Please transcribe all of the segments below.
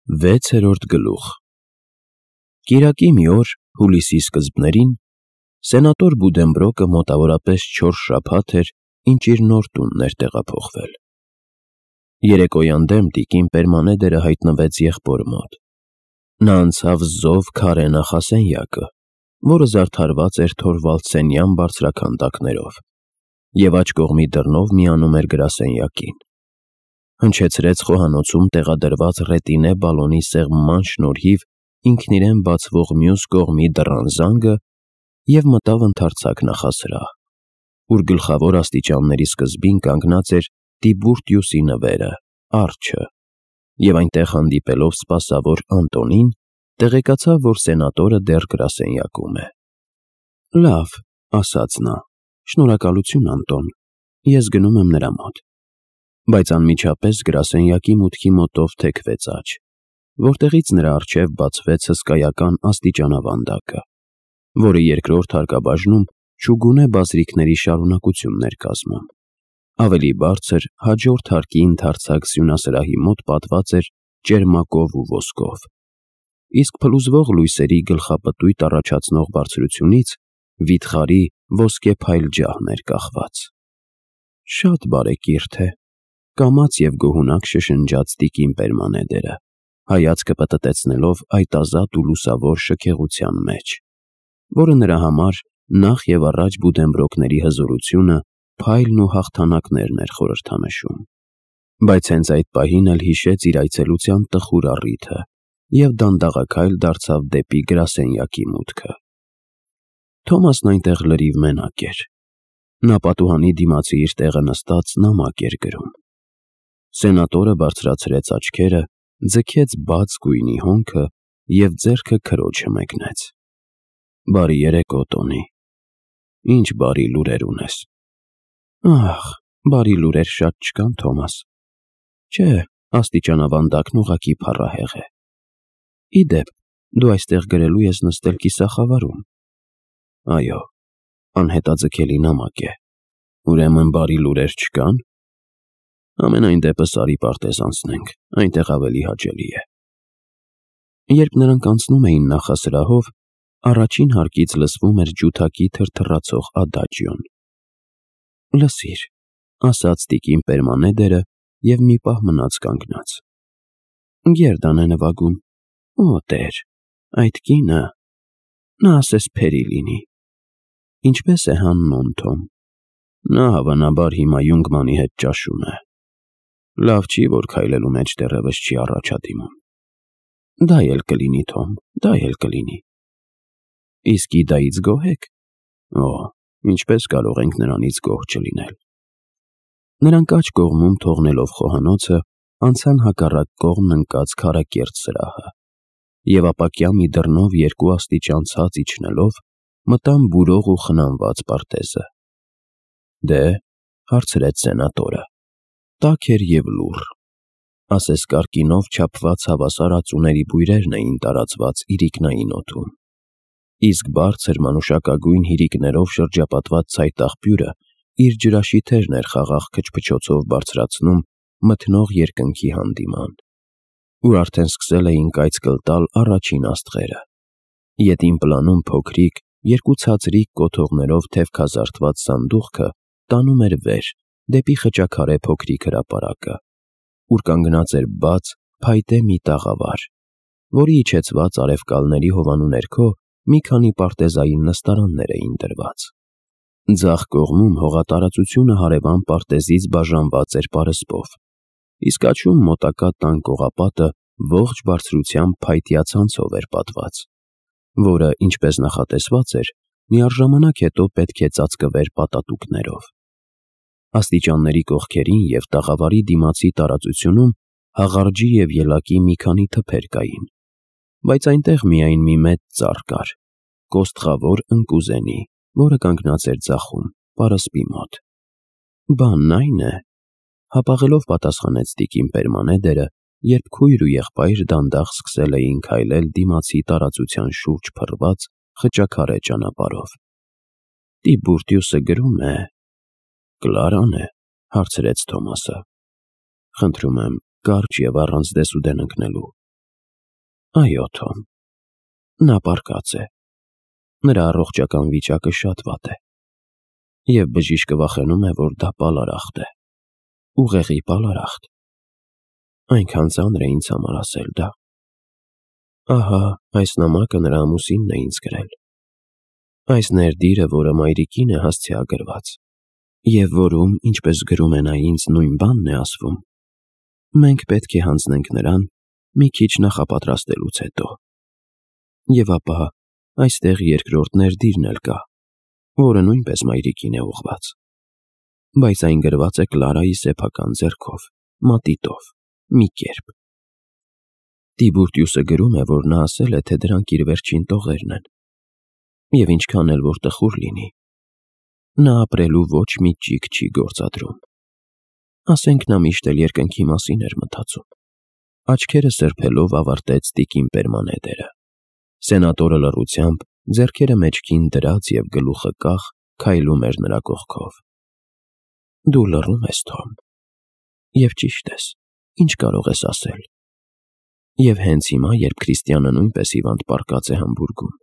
6-րդ գլուխ Կիրակի մի օր, հուլիսի սկզբներին, սենատոր Բուդենբրոկը մոտավորապես 4 շաբաթ էր, ինչ իր նոր տունն էր տեղափոխվել։ Երեկոյան դեմ տիկին Պերմանեդերը հայտնվեց եղբոր մոտ։ Նա անցավ զով քարե նախասենյակը, որը զարդարված էր Թորվալդսենյան բարձրաքանդակներով, և աջ կողմի դռնով միանում էր գրասենյակին։ Հնչեցրեց խոհանոցում տեղադրված ռետինե բալոնի սեղմման շնորհիվ ինքն իրեն բացվող մյուս կողմի դռան զանգը և մտավ ընդարձակ նախասրահ, ուր գլխավոր աստիճանների սկզբին կանգնած էր Տիբուրտիուսի նվերը, Արջը, և այնտեղ հանդիպելով սպասավոր Անտոնին, տեղեկացավ, որ սենատորը դեռ գրասենյակում է։ «Լավ», ասաց նա, «շնորհակալություն, Անտոն, ես գնում եմ նրա մոտ»։ Բայց անմիջապես գրասենյակի մուտքի մոտով թեքվեց աջ, որտեղից նրա առջև բացվեց հսկայական աստիճանավանդակը, որը երկրորդ հարկաբաժնում չուգունե բազրիքների շարունակությունն էր կազմում։ Ավելի բարձր, հաջորդ հարկի ընդարձակ սյունասրահի մոտ պատված էր ճերմակով ու ոսկով, իսկ փլուզվող լույսերի գլխապտույտ առաջացնող բարձրությունից վիթխարի ոսկեփայլ ջահն էր կախված։ «Շատ բարեկիրթ է», կամաց և գոհունակ շշնջաց տիկին Պերմանեդերը, հայացքը պտտեցնելով այդ ազատ ու լուսավոր շքեղության մեջ, որը նրա համար նախ և առաջ Բուդենբրոկների հզորությունը, փայլն ու հաղթանակներն էր խորհրդանշում։ Բայց հենց այդ պահին էլ հիշեց իր այցելության տխուր առիթը և դանդաղաքայլ դարձավ դեպի գրասենյակի մուտքը։ Թոմասն այնտեղ լրիվ մենակ էր։ Նա պատուհանի դիմացի իր տեղը նստած նամակ էր գրում։ Սենատորը բարձրացրեց աչքերը, ձգեց բաց գույնի հոնքը և ձեռքը քրոջը մեկնեց։ «Բարի երեկո, Տոնի, ինչ բարի լուրեր ունես»։ «Ահ, բարի լուրեր շատ չկան, Թոմաս։ Չէ, աստիճանավանդակն ուղղակի փառահեղ է։ Ի դեպ, դու այստեղ գրելու ես նստել կիսախավարում»։ «Այո, անհետաձգելի նամակ է։ Ուրեմն բարի լուրեր չկա՞ն։ Համենայն դեպս արի պարտեզ անցնենք, այնտեղ ավելի հաճելի է»։ Երբ նրանք անցնում էին նախասրահով, առաջին հարկից լսվում էր ջութակի թրթռացող ադաջիոն։ «Լսիր», ասաց տիկին Պերմանեդերը և մի պահ մնաց կանգնած։ «Գերդան է նվագում։ Օ Տեր, այդ կինը, նա ասես փերի լինի։ Ինչպե՞ս է հանուն Թոմ»։ «Նա հավանաբար հիմա Յունգմանի հետ ճաշում է։ Լավ չի, որ քայլելու մեջ դեռևս չի առաջադիմում»։ «Դա էլ կլինի, Թոմ, դա էլ կլինի»։ «Իսկ Իդայից գոհ եք»։ «Օ, ինչպես կարող ենք նրանից գոհ չլինել»։ Նրանք աջ կողմում թողնելով խոհանոցը, անցան հակառակ կողմն ընկած քարակերտ սրահը և ապակյա մի դռնով 2 աստիճան ցած իջնելով մտան բուրող ու խնամված պարտեզը։ «Դե՞», հարցրեց սենատորը։ Տաք էր և լուռ, ասես կարկինով չափված հավասար ածուների բույրերն էին տարածված իրիկնային օդում, իսկ բարձր մանուշակագույն հիրիկներով շրջապատված ցայտաղբյուրը իր ջրաշիթերն էր խաղաղ քչփչոցով բարձրացնում մթնող երկնքի հանդիման, ուր արդեն սկսել էին կայծկլ տալ առաջին աստղերը։ Ետին պլանում փոքրիկ, 2 ցածրիկ կոթողներով թևքազարդված սանդուղքը տանում էր վեր, դեպի խճաքարե փոքրիկ հրապարակը, ուր կանգնած էր բաց, փայտե մի տաղավար, որի իջեցված արևկալների հովանու ներքո մի քանի պարտեզային նստարաններ էին դրված։ Ձախ կողմում հողատարածությունը հարևան պարտեզից բաժանված էր պարսպով, իսկ աջում մոտակա տան կողապատը ողջ բարձրությամբ փայտյա ցանցով էր պատված, որը, ինչպես նախատեսված էր, միառժամանակ հետո պետք է ծածկվեր պատատուկներով։ Աստիճանների կողքերին և տաղավարի դիմացի տարածությունում հաղարջի և ելակի մի քանի թփեր կային, բայց այնտեղ միայն մի մեծ ծառ կար, կոստղավոր ընկուզենի, որը կանգնած էր ձախում, պարսպի մոտ։ «Բանն այն է», հապաղելով պատասխանեց տիկին Պերմանեդերը, երբ քույր ու եղբայր դանդաղ սկսել էին քայլել դիմացի տարածության շուրջ փռված խճաքարե ճանապարհով։ «Տիբուրտիուսը գրում է»։ «Կլարան է», հարցրեց Թոմասը։ «Խնդրում եմ, կարճ և առանց դեսուդեն ընկնելու»։ Այո, Թոմ, նա պառկած է, նրա առողջական վիճակը շատ վատ է, և բժիշկը վախենում է, որ դա պալարախտ է, ուղեղի պալարախտ, այնքան ծանր է ինձ համար ասել դա։ Ահա այս նամակը նրա ամուսինն է ինձ գրել, այս ներդիրը, որը մայրիկին է հասցեագրված, և որում, ինչպես գրում է նա ինձ, նույն բանն է ասվում, մենք պետք է հանձնենք նրան մի քիչ նախապատրաստելուց հետո։ Եվ ապա այստեղ երկրորդ ներդիրն էլ կա, որը նույնպես մայրիկին է ուղղված, բայց այն գրված է Կլարայի սեփական ձեռքով, մատիտով, մի կերպ։ Տիբուրտիուսը գրում է, որ նա ասել է, թե դրանք իր վերջին տողերն են, և ինչքան էլ որ տխուր լինի, նա ապրելու ոչ մի ճիգ չի գործադրում։ Ասենք նա միշտ էլ երկնքի մասին էր մտածում։ Աչքերը սրբելով ավարտեց տիկին Պերմանեդերը։ Սենատորը լռությամբ, ձեռքերը մեջքին դրած և գլուխը կախ, քայլում էր նրա կողքով։ Դու լռում ես, Թոմ, և ճիշտ ես, ինչ կարող ես ասել։ Եվ հենց հիմա, երբ Քրիստիանը նույնպես հիվանդ պառկած է Համբուրգում։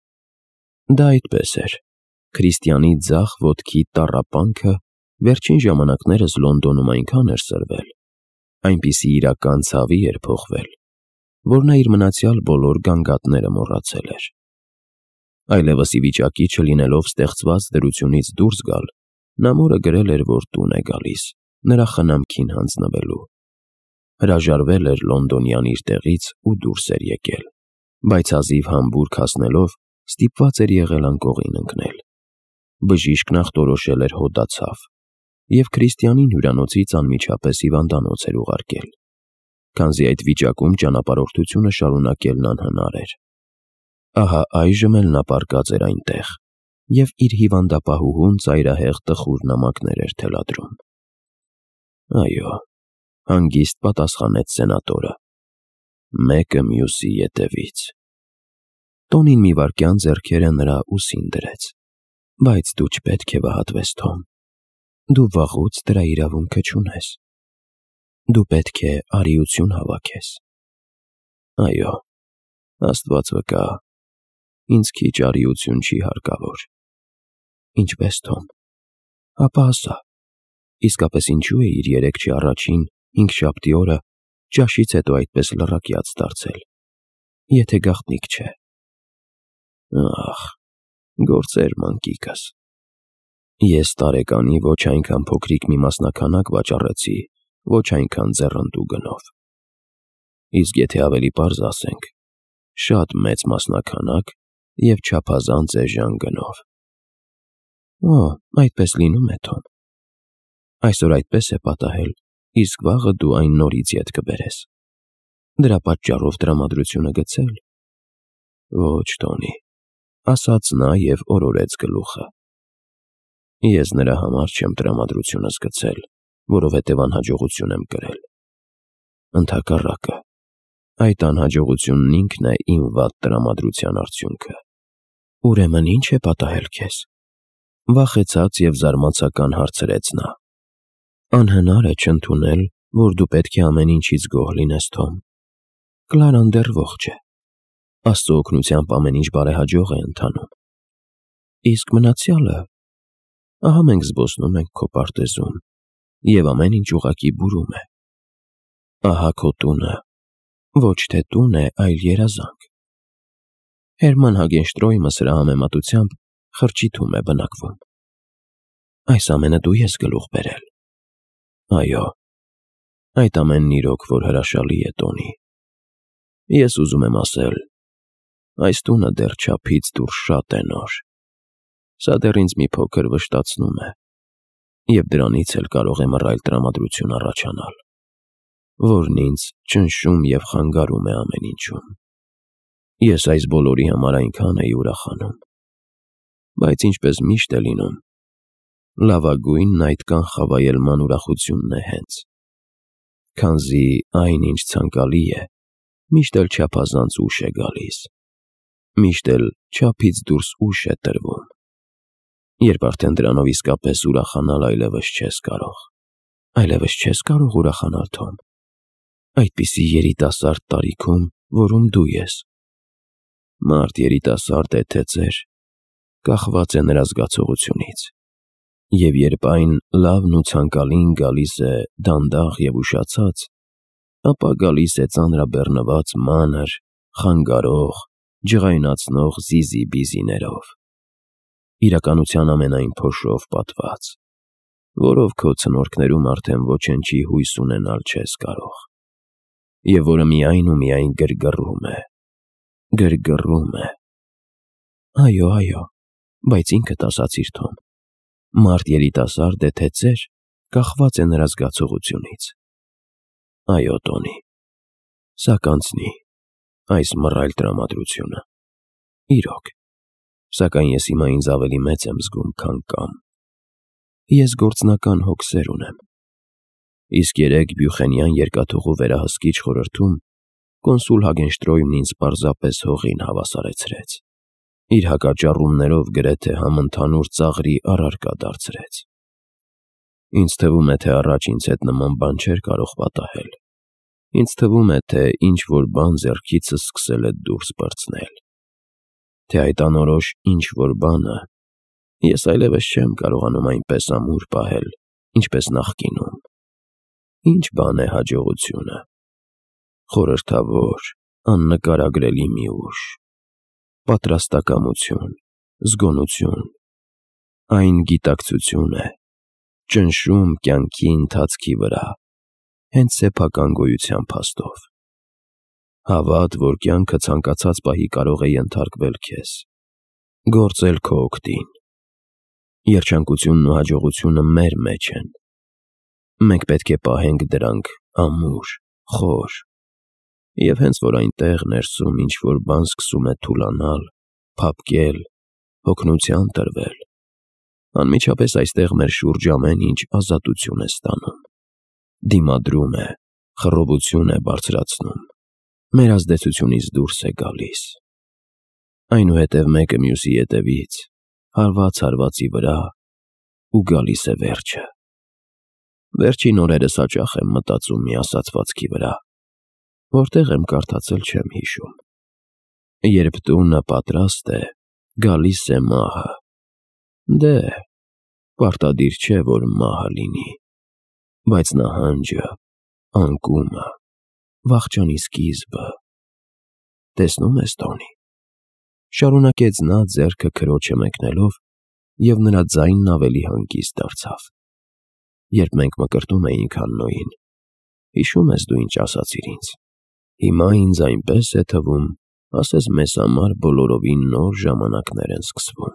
Դա այդպես էր։ Քրիստիանի ձախ ոտքի տառապանքը վերջին ժամանակներս Լոնդոնում այնքան էր սրվել, այնպիսի իրական ցավի էր փոխվել, որ նա իր մնացյալ բոլոր գանգատները մոռացել էր։ Այլևս ի վիճակի չլինելով ստեղծված դրությունից դուրս գալ, նա մորը գրել էր, որ տուն է գալիս, նրա խնամքին հանձնվելու։ Հրաժարվել էր Լոնդոնյան իր տեղից ու դուրս էր եկել, բայց հազիվ Համբուրգ հասնելով ստիպված էր եղել անկողին ընկնել։ Բժիշկն ախտորոշել էր հոդացավ, և Քրիստիանին հյուրանոցից անմիջապես հիվանդանոց էր ուղարկել, քանզի այդ վիճակում ճանապարհորդությունը շարունակելն անհնար էր։ Ահա այժմ էլ նա պառկած էր այնտեղ և իր հիվանդապահուհուն ծայրահեղ տխուր նամակներ էր թելադրում։ Այո, հանգիստ պատասխանեց սենատորը, մեկը մյուսի ետևից։ Տոնին մի վայրկյան ձեռքերը նրա ուսին դրեց։ Բայց դու չպետք է վհատվես, Թոմ, դու վաղուց դրա իրավունքը չունես։ Դու պետք է արիություն հավաքես։ Այո, Աստված վկա, ինձ քիչ արիություն չի հարկավոր։ Ինչպես, Թոմ, ապա ասա, իսկապես ինչու է իր երեքչի առաջին հինգշաբթի օրը ճաշից հետո այդպես լռակյաց դարձել, եթե գաղտնիք չէ։ Ախ, գործեր մանկիկս։ Ես տարեկանի ոչ այնքան փոքրիկ մի մասնաքանակ վաճառեցի, ոչ այնքան ձեռնտու գնով։ Իսկ եթե ավելի պարզ ասենք, շատ մեծ մասնաքանակ և չափազանց էժան գնով։ Օ, այդպես լինում է, Թոմ։ Այսօր այդպես է պատահել, իսկ վաղը դու այն նորից ետ կբերես։ Դրա պատճառով տրամադրությունը գցել։ Ոչ, Տոնի, ասաց նա և օրորեց գլուխը։ Ես նրա համար չեմ տրամադրությունս գցել, որովհետև անհաջողություն եմ կրել։ Ընդհակառակը, այդ անհաջողությունն ինքն է իմ վատ տրամադրության արդյունքը։ Ուրեմն ի՞նչ է պատահել քեզ։ Վախեցած և զարմացական հարցրեց նա։ Անհնար է չընդունել, որ դու պետք է ամեն ինչից գոհ լինես, Թոմ։ Կլարան դեռ ողջ է։ Աստծո օգնությամբ ամեն ինչ բարեհաջող է ընթանում։ Իսկ մնացյալը, ահա մենք զբոսնում ենք քո պարտեզում, և ամեն ինչ ուղղակի բուրում է։ Ահա քո տունը, ոչ թե տուն է, այլ երազանք։ Հերման Հագենշտրոյմը սրա համեմատությամբ խրճիթում է բնակվում։ Այս ամենը դու ես գլուխ բերել։ Այո, այդ ամենն իրոք որ հրաշալի է, Տոնի։ Ես ուզում եմ ասել, այս տունը դեռ չափից դուրս շատ է նոր։ Սա դեռ ինձ մի փոքր վշտացնում է, և դրանից էլ կարող է մռայլ տրամադրություն առաջանալ, որն ինձ ճնշում և խանգարում է ամեն ինչում։ Ես այս բոլորի համար այնքան էի ուրախանում, բայց ինչպես միշտ է լինում, լավագույնն այդ կանխավայելման ուրախությունն է հենց, քանզի այն, ինչ ցանկալի է, միշտ էլ չափազանց ուշ է գալիս, միշտ էլ չափից դուրս ուշ է տրվում։ Երբ արդեն դրանով իսկապես ուրախանալ այլևս չես կարող։ Այլևս չես կարող ուրախանալ, Թոմ։ Այդպիսի երիտասարդ տարիքում որում դու ես։ Մարդ երիտասարդ է թե ծեր, կախված է նրա զգացողությունից, և երբ այն լավն ու ցանկալին գալիս է դանդաղ և ուշացած, ապա գալիս է ծանրաբեռնված մանր, խանգարող, ջղայնացնող զիզի-բիզիներով, իրականության ամենայն փոշով պատված, որով քո ցնորքներում արդեն ոչնչի հույս ունենալ չես կարող, և որը միայն ու միայն գրգռում է։ Այո, բայց ինքդ ասացիր, Թոմ, մարդ երիտասարդ է թե ծեր, կախված է նրա զգացողությունից։ Այո, Տոնի, սա կանցնի, այս մռայլ տրամադրությունը։ Իրոք, սակայն ես հիմա ինձ ավելի մեծ եմ զգում, քան կամ։ Ես գործնական հոգսեր ունեմ։ Իսկ երեկ Բյուխենյան երկաթուղու վերահսկիչ խորհրդում կոնսուլ Հագենշտրոյմն ինձ պարզապես հողին հավասարեցրեց։ Իր հակաճառումներով գրեթե համընդհանուր ծաղրի առարկա դարձրեց։ Ինձ թվում է, թե առաջ ինձ հետ նման բան չէր կարող պատահել։ Ինձ թվում է, թե ինչ-որ բան ձեռքիցս սկսել է դուրս պրծնել։ Թե այդ անորոշ ինչ-որ բանը ես այլևս չեմ կարողանում այնպես ամուր պահել, ինչպես նախկինում։ Ինչ բան է հաջողությունը։ Խորհրդավոր, աննկարագրելի մի ուժ, պատրաստակամություն, զգոնություն։ Այն գիտակցություն է, ճնշում կյանքի ընթացքի վրա, հենց սեփական գոյության փաստով։ Հավատ, որ կյանքը ցանկացած պահի կարող է ենթարկվել քեզ, գործել քո օգտին։ Երջանկությունն ու հաջողությունը մեր մեջ են։ Մենք պետք է պահենք դրանք ամուր, խոր, և հենց որ այնտեղ ներսում ինչ-որ բան սկսում է թուլանալ, փափկել, հոգնության տրվել, անմիջապես այստեղ մեր շուրջ ամեն ինչ ազատություն է ստանում, դիմադրում է, խռովություն է բարձրացնում, մեր ազդեցությունից դուրս է գալիս։ Այնուհետև մեկը մյուսի ետևից, հարված հարվածի վրա, ու գալիս է վերջը։ Վերջին օրերս հաճախ եմ մտածում մի ասացվածքի վրա, որտեղ եմ կարդացել չեմ հիշում։ Երբ տունը պատրաստ է, գալիս է մահը։ Դե, պարտադիր չէ, որ մահը լինի, բայց նահանջը, անկումը, վախճանի սկիզբը։ Տեսնում ես, Տոնի, շարունակեց նա ձեռքը քրոջը մեկնելով, և նրա ձայնն ավելի հանգիստ դարձավ։ Երբ մենք մկրտում էինք Աննոյին, հիշում ես դու ինչ ասացիր ինձ։ Հիմա ինձ այնպես է թվում, ասես մեզ համար բոլորովին նոր ժամանակներ են սկսվում։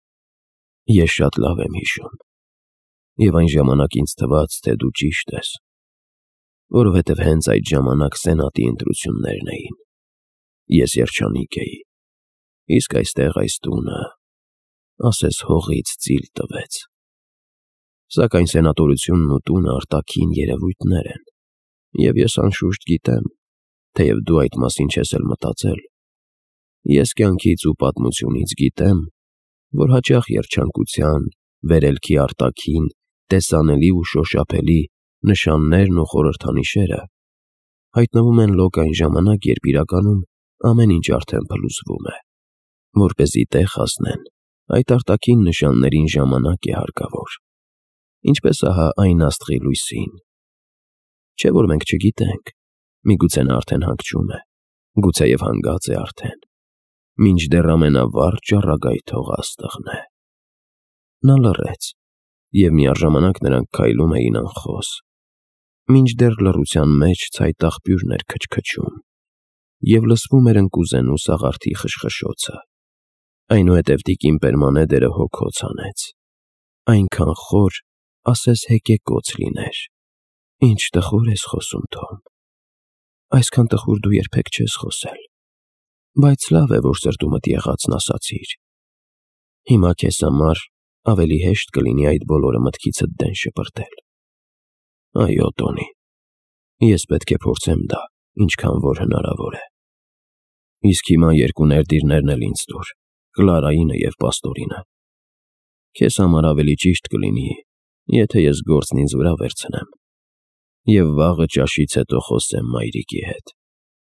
Ես շատ լավ եմ հիշում, և այն ժամանակ ինձ թվաց, թե դու ճիշտ ես, որովհետև հենց այդ ժամանակ սենատի ընտրություններն էին։ Ես երջանիկ էի, իսկ այստեղ այս տունը, ասես հողից ծիլ տվեց։ Սակայն սենատորությունն ու տունը արտաքին երևույթներ են, և ես անշուշտ գիտեմ, թեև դու այդ մասին չես էլ մտածել, ես կյանքից ու պատմությունից գիտեմ, որ հաճախ երջանկության, վերելքի արտաքին, տեսանելի ու շոշափելի նշաններն ու խորհրդանիշերը հայտնվում են լոկ այն ժամանակ, երբ իրականում ամեն ինչ արդեն փլուզվում է։ Որպեսզի տեղ հասնեն, այդ արտաքին նշաններին ժամանակ է հարկավոր, ինչպես ահա այն աստղի լույսին։ Չէ՞ որ մենք չգիտենք, միգուցե նա արդեն հանգչում է, գուցեև հանգած է արդեն, մինչդեռ ամենավառ ճառագայթող աստղն է։ Նա լռեց, և միառժամանակ նրանք քայլում էին անխոս, մինչդեռ լռության մեջ ցայտ աղբյուրն էր քչքչում, և լսվում էր ընկուզենու սաղարթի խշխշոցը։ Այնուհետև տիկին Պերմանեդերը հոգոց հանեց, այնքան խոր, ասես հեկեկոծ լիներ։ Ինչ տխուր ես խոսում, Թոմ, այսքան տխուր դու երբեք չես խոսել, բայց լավ է, որ սրտումդ եղածն ասացիր։ Հիմա քեզ համար ավելի հեշտ կլինի այդ բոլորը մտքիցդ դեն շպրտել։ Այո, Տոնի, ես պետք է փորձեմ դա, ինչքան որ հնարավոր է։ Իսկ հիմա երկու ներդիրներն էլ ինձ տուր, Կլարայինը և Պաստորինը։ Քեզ համար ավելի ճիշտ կլինի, եթե ես գործն ինձ վրա վերցնեմ, և վաղը ճաշից հետո խոսեմ մայրիկի հետ։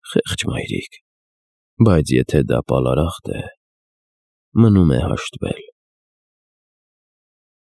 Խեղճ մայրիկ, բայց եթե դա պալարախտ է, մնում է հաշտվել։